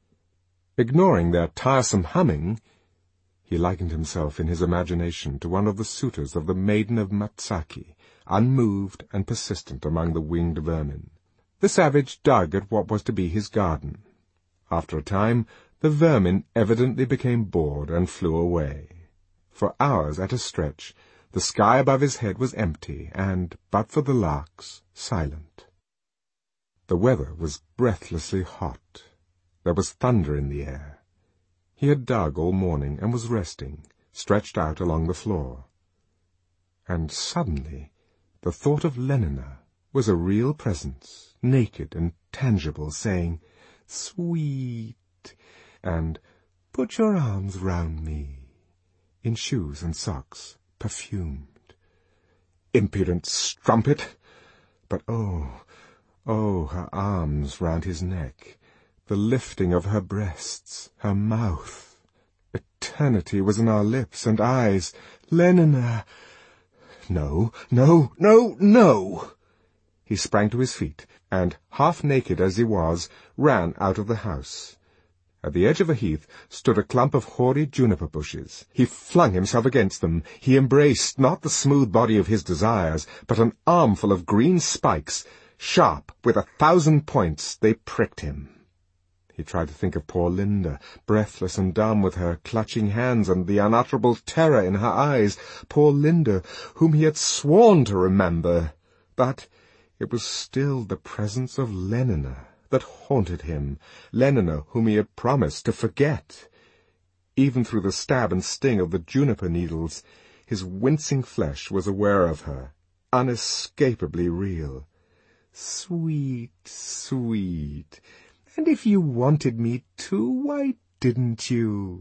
Ignoring their tiresome humming, he likened himself in his imagination to one of the suitors of the Maiden of Matsaki, unmoved and persistent among the winged vermin. The savage dug at what was to be his garden. After a time, the vermin evidently became bored and flew away. For hours at a stretch, the sky above his head was empty and, but for the larks, silent. The weather was breathlessly hot. There was thunder in the air. He had dug all morning and was resting, stretched out along the floor. And suddenly, the thought of Lenina was a real presence, naked and tangible, saying, "Sweet," and "Put your arms round me," in shoes and socks, perfumed. Impudent strumpet! But oh, her arms round his neck, the lifting of her breasts, her mouth. Eternity was in our lips and eyes. Lenina! No! He sprang to his feet, and, half-naked as he was, ran out of the house. At the edge of a heath stood a clump of hoary juniper bushes. He flung himself against them. He embraced not the smooth body of his desires, but an armful of green spikes. Sharp, with 1,000 points, they pricked him. He tried to think of poor Linda, breathless and dumb, with her clutching hands and the unutterable terror in her eyes. Poor Linda, whom he had sworn to remember. But it was still the presence of Lenina that haunted him, Lenina whom he had promised to forget. Even through the stab and sting of the juniper needles, his wincing flesh was aware of her, unescapably real. Sweet, sweet, and if you wanted me to, why didn't you?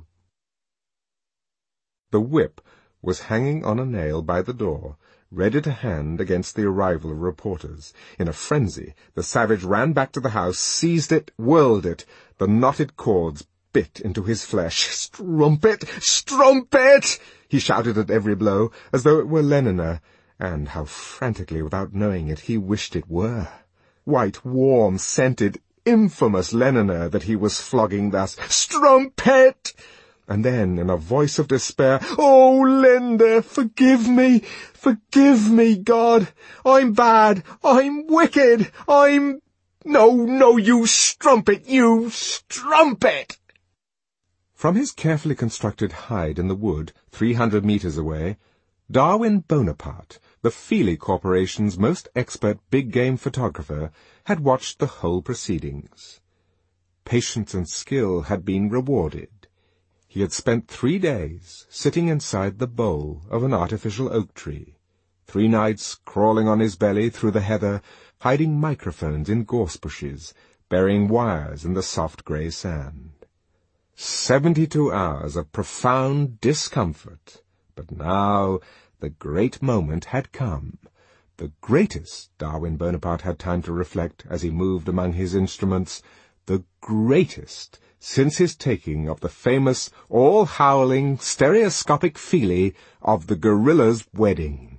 The whip was hanging on a nail by the door, ready to hand against the arrival of reporters. In a frenzy, the savage ran back to the house, seized it, whirled it. The knotted cords bit into his flesh. "Strumpet! Strumpet!" he shouted at every blow, as though it were Lenina, and how frantically, without knowing it, he wished it were. White, warm, scented, infamous Leniner that he was flogging thus. "Strumpet!" And then, in a voice of despair, "Oh, Linda, forgive me, God! I'm bad, I'm wicked, No, you strumpet, you strumpet!" From his carefully constructed hide in the wood, 300 meters away, Darwin Bonaparte, the Feely Corporation's most expert big-game photographer, had watched the whole proceedings. Patience and skill had been rewarded. He had spent 3 days sitting inside the bole of an artificial oak tree, 3 nights crawling on his belly through the heather, hiding microphones in gorse bushes, burying wires in the soft grey sand. 72 hours of profound discomfort, but now the great moment had come. The greatest, Darwin Bonaparte had time to reflect as he moved among his instruments, the greatest since his taking of the famous, all-howling, stereoscopic Feely of the gorilla's wedding.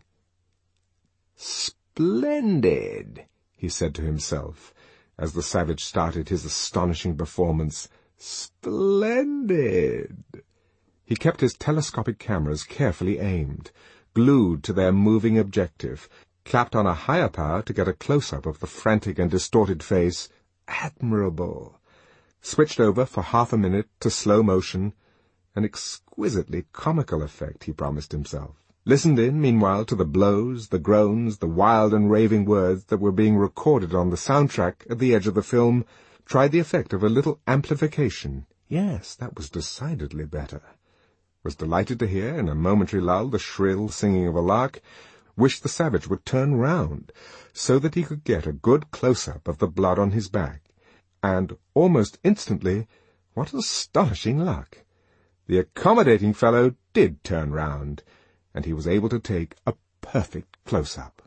"Splendid," he said to himself, as the savage started his astonishing performance. "Splendid." He kept his telescopic cameras carefully aimed, glued to their moving objective, clapped on a higher power to get a close-up of the frantic and distorted face. Admirable. Switched over for half a minute to slow motion, an exquisitely comical effect, he promised himself. Listened in, meanwhile, to the blows, the groans, the wild and raving words that were being recorded on the soundtrack at the edge of the film, tried the effect of a little amplification. Yes, that was decidedly better. Was delighted to hear, in a momentary lull, the shrill singing of a lark, wished the savage would turn round, so that he could get a good close-up of the blood on his back. And, almost instantly, what astonishing luck! The accommodating fellow did turn round, and he was able to take a perfect close-up.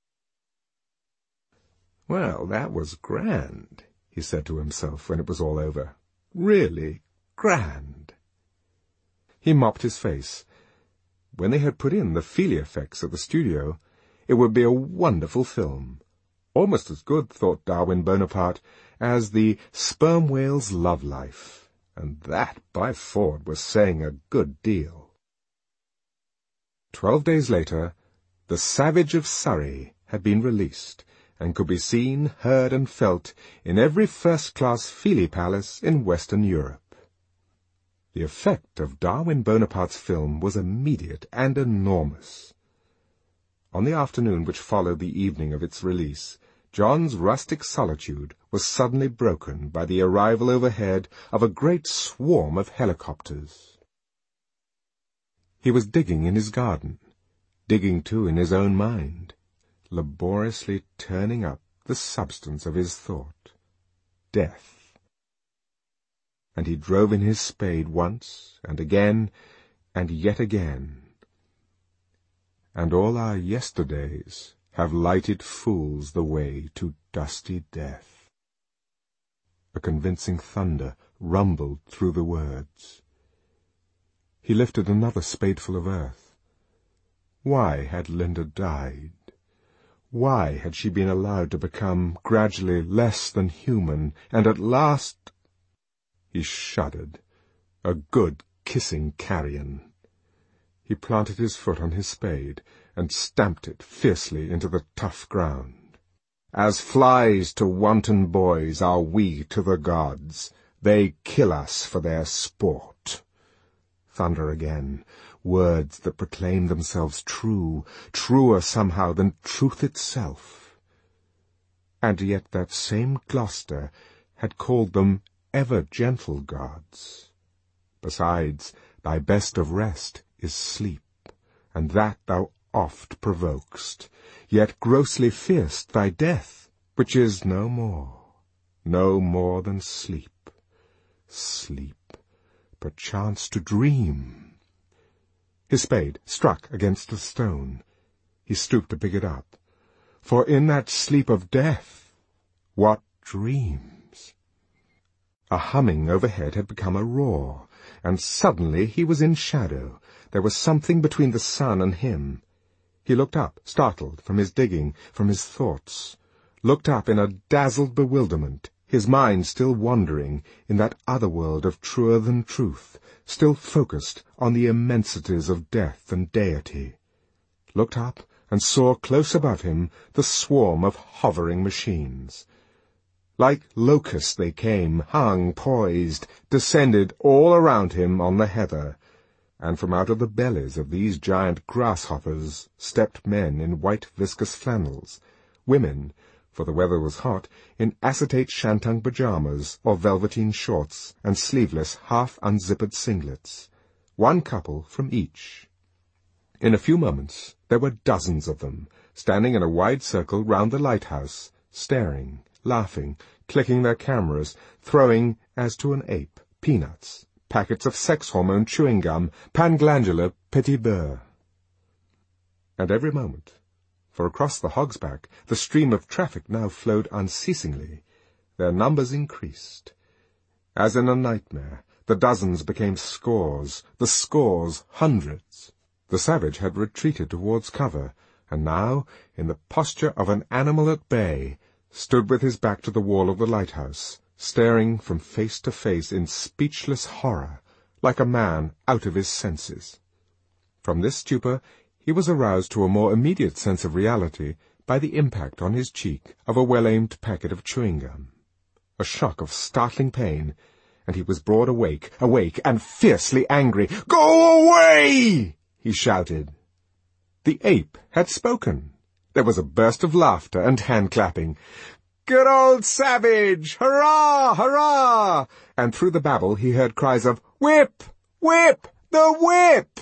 "Well, that was grand," he said to himself when it was all over. "Really grand." He mopped his face. When they had put in the Feely effects at the studio, it would be a wonderful film. Almost as good, thought Darwin Bonaparte, as the Sperm Whale's Love Life, and that, by Ford, was saying a good deal. 12 days later, The Savage of Surrey had been released, and could be seen, heard, and felt in every first-class Feely palace in Western Europe. The effect of Darwin Bonaparte's film was immediate and enormous. On the afternoon which followed the evening of its release, John's rustic solitude was suddenly broken by the arrival overhead of a great swarm of helicopters. He was digging in his garden, digging too in his own mind, laboriously turning up the substance of his thought, death. And he drove in his spade once, and again, and yet again. And all our yesterdays have lighted fools the way to dusty death. A convincing thunder rumbled through the words. He lifted another spadeful of earth. Why had Linda died? Why had she been allowed to become gradually less than human, and at last— He shuddered. A good kissing carrion. He planted his foot on his spade, and stamped it fiercely into the tough ground. As flies to wanton boys are we to the gods. They kill us for their sport. Thunder again, words that proclaim themselves true, truer somehow than truth itself. And yet that same Gloucester had called them ever-gentle gods. Besides, thy best of rest is sleep, and that thou oft provokest, yet grossly fear'st thy death, which is no more than sleep. Sleep, perchance to dream. His spade struck against a stone. He stooped to pick it up. For in that sleep of death, what dreams? A humming overhead had become a roar, and suddenly he was in shadow. There was something between the sun and him. He looked up, startled, from his digging, from his thoughts. Looked up in a dazzled bewilderment. his mind still wandering in that other world of truer-than-truth, still focused on the immensities of death and deity, looked up and saw close above him the swarm of hovering machines. Like locusts they came, hung, poised, descended all around him on the heather, and from out of the bellies of these giant grasshoppers stepped men in white viscous flannels, women, for the weather was hot, in acetate shantung pyjamas or velveteen shorts and sleeveless half-unzippered singlets, one couple from each. In a few moments there were dozens of them, standing in a wide circle round the lighthouse, staring, laughing, clicking their cameras, throwing, as to an ape, peanuts, packets of sex-hormone chewing gum, panglandular petit beurre. And every moment, for across the Hogsback the stream of traffic now flowed unceasingly, their numbers increased. As in a nightmare, the dozens became scores, the scores hundreds. The savage had retreated towards cover, and now, in the posture of an animal at bay, stood with his back to the wall of the lighthouse, staring from face to face in speechless horror, like a man out of his senses. From this stupor he was aroused to a more immediate sense of reality by the impact on his cheek of a well-aimed packet of chewing gum. A shock of startling pain, and he was broad awake, and fiercely angry. "Go away!" he shouted. The ape had spoken. There was a burst of laughter and hand-clapping. "Good old Savage! Hurrah! Hurrah!" And through the babble he heard cries of, "Whip! Whip! The whip!"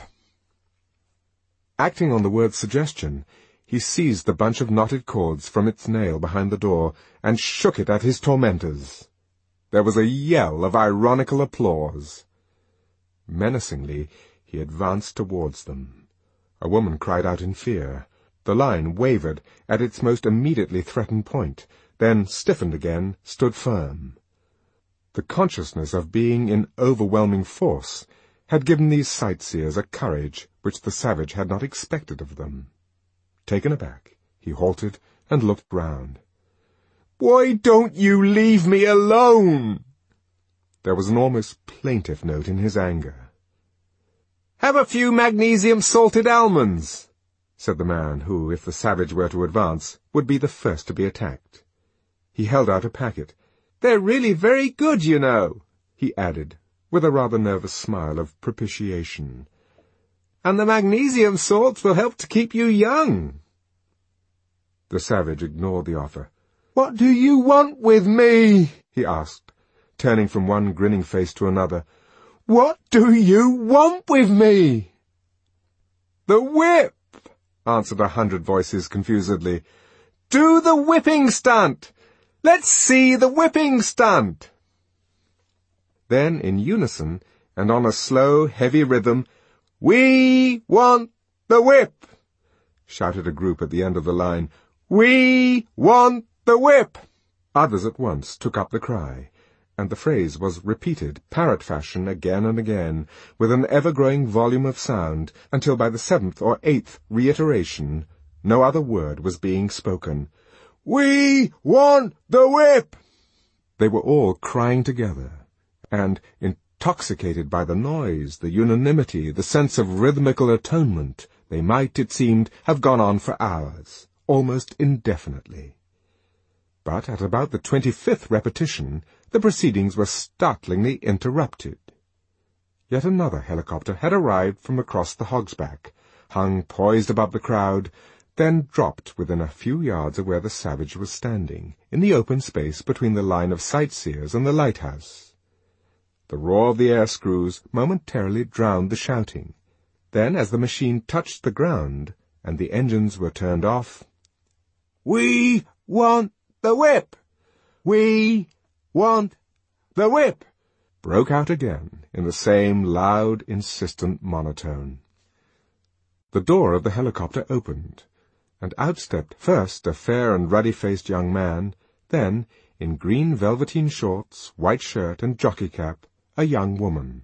Acting on the word's suggestion, he seized the bunch of knotted cords from its nail behind the door and shook it at his tormentors. There was a yell of ironical applause. Menacingly, he advanced towards them. A woman cried out in fear. The line wavered at its most immediately threatened point, then stiffened again, stood firm. The consciousness of being in overwhelming force had given these sightseers a courage which the savage had not expected of them. Taken aback, he halted and looked round. "Why don't you leave me alone?" There was an almost plaintive note in his anger. "Have a few magnesium-salted almonds," said the man who, if the savage were to advance, would be the first to be attacked. He held out a packet. "They're really very good, you know," he added, with a rather nervous smile of propitiation. "And the magnesium salts will help to keep you young." The savage ignored the offer. "What do you want with me?" he asked, turning from one grinning face to another. "What do you want with me?" "The whip," answered 100 voices confusedly. "Do the whipping stunt! Let's see the whipping stunt!" Then, in unison, and on a slow, heavy rhythm, "We want the whip!" shouted a group at the end of the line. "We want the whip!" Others at once took up the cry, and the phrase was repeated, parrot fashion, again and again, with an ever-growing volume of sound, until by the 7th or 8th reiteration no other word was being spoken. "We want the whip!" They were all crying together, and, intoxicated by the noise, the unanimity, the sense of rhythmical atonement, they might, it seemed, have gone on for hours, almost indefinitely. But at about the 25th repetition, the proceedings were startlingly interrupted. Yet another helicopter had arrived from across the Hogsback, hung poised above the crowd, then dropped within a few yards of where the savage was standing, in the open space between the line of sightseers and the lighthouse. The roar of the air screws momentarily drowned the shouting. Then, as the machine touched the ground, and the engines were turned off, "We want the whip! We want the whip!" broke out again in the same loud, insistent monotone. The door of the helicopter opened, and out stepped first a fair and ruddy-faced young man, then, in green velveteen shorts, white shirt, and jockey-cap, a young woman.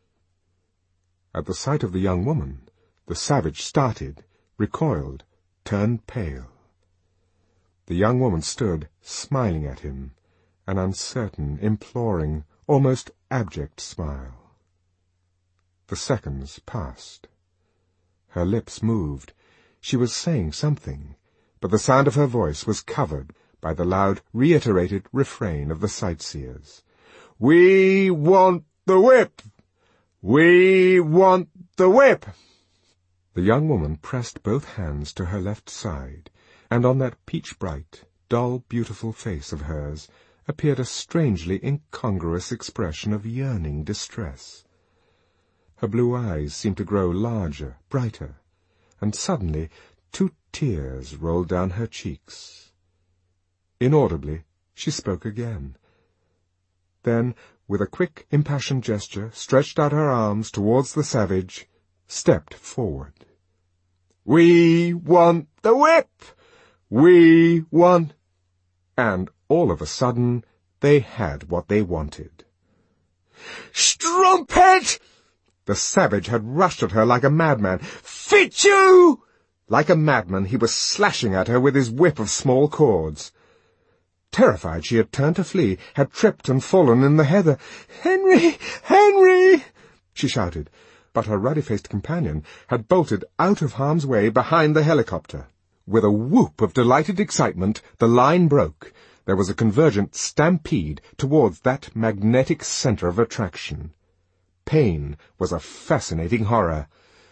At the sight of the young woman, the savage started, recoiled, turned pale. The young woman stood, smiling at him, an uncertain, imploring, almost abject smile. The seconds passed. Her lips moved. She was saying something, but the sound of her voice was covered by the loud, reiterated refrain of the sightseers. "We want the whip! We want the whip!" The young woman pressed both hands to her left side, and on that peach-bright, dull, beautiful face of hers appeared a strangely incongruous expression of yearning distress. Her blue eyes seemed to grow larger, brighter, and suddenly 2 tears rolled down her cheeks. Inaudibly, she spoke again. Then, with a quick, impassioned gesture, stretched out her arms towards the savage, stepped forward. "We want the whip! We want—" And all of a sudden, they had what they wanted. "Strumpet!" The savage had rushed at her like a madman. "Fit you!" Like a madman, he was slashing at her with his whip of small cords. Terrified, she had turned to flee, had tripped and fallen in the heather. "Henry! Henry!" she shouted, but her ruddy-faced companion had bolted out of harm's way behind the helicopter. With a whoop of delighted excitement, the line broke. There was a convergent stampede towards that magnetic center of attraction. Pain was a fascinating horror.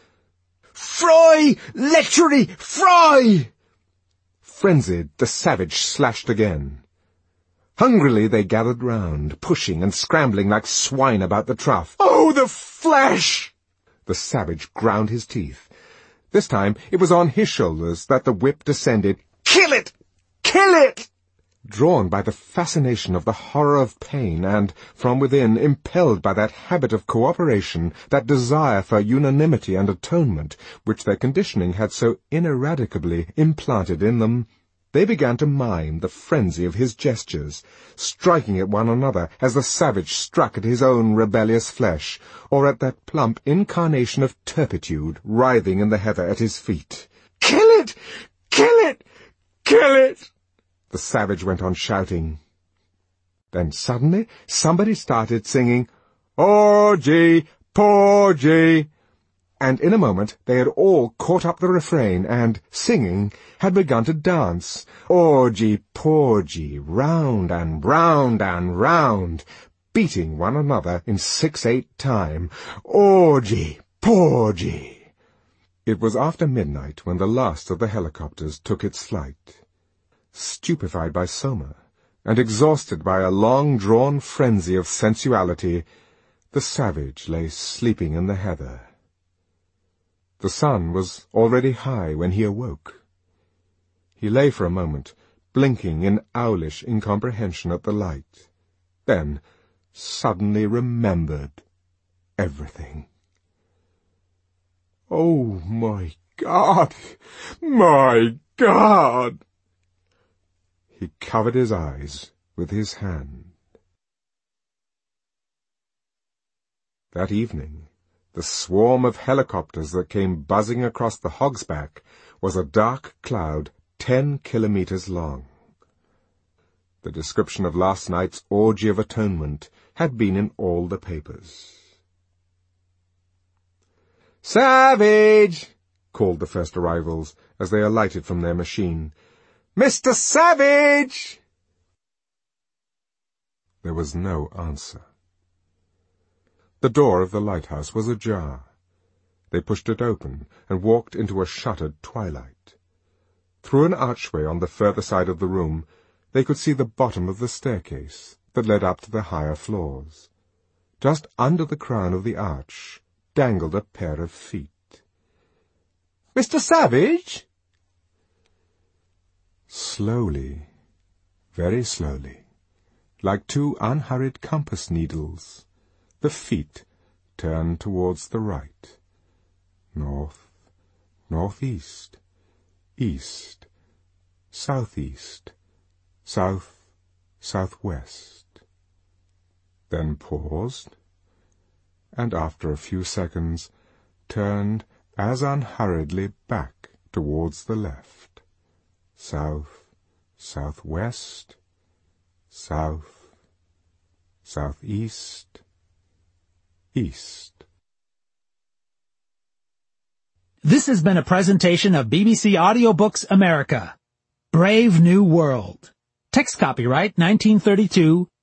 "Fry! Lechery! Fry!" Frenzied, the savage slashed again. Hungrily they gathered round, pushing and scrambling like swine about the trough. "Oh, the flesh!" The savage ground his teeth. This time it was on his shoulders that the whip descended. "Kill it! Kill it!" Drawn by the fascination of the horror of pain and, from within, impelled by that habit of cooperation, that desire for unanimity and atonement, which their conditioning had so ineradicably implanted in them, they began to mime the frenzy of his gestures, striking at one another as the savage struck at his own rebellious flesh, or at that plump incarnation of turpitude writhing in the heather at his feet. "Kill it! Kill it! Kill it!" the savage went on shouting. Then suddenly somebody started singing, "Orgy! Porgy!" And in a moment they had all caught up the refrain and, singing, had begun to dance, orgy, porgy, round and round and round, beating one another in 6/8 time. Orgy, porgy. It was after midnight when the last of the helicopters took its flight. Stupefied by Soma, and exhausted by a long-drawn frenzy of sensuality, the savage lay sleeping in the heather. The sun was already high when he awoke. He lay for a moment, blinking in owlish incomprehension at the light, then suddenly remembered everything. "Oh, my God! My God!" He covered his eyes with his hand. That evening, the swarm of helicopters that came buzzing across the Hogsback was a dark cloud 10 kilometers long. The description of last night's orgy of atonement had been in all the papers. "Savage!" called the first arrivals as they alighted from their machine. "Mr. Savage!" There was no answer. The door of the lighthouse was ajar. They pushed it open and walked into a shuttered twilight. Through an archway on the further side of the room, they could see the bottom of the staircase that led up to the higher floors. Just under the crown of the arch dangled a pair of feet. "Mr. Savage?" Slowly, very slowly, like 2 unhurried compass needles, the feet turned towards the right, north, northeast, east, southeast, south, southwest, then paused, and after a few seconds turned as unhurriedly back towards the left, south, southwest, south, southeast, east. This has been a presentation of BBC Audiobooks America. Brave New World. Text copyright 1932,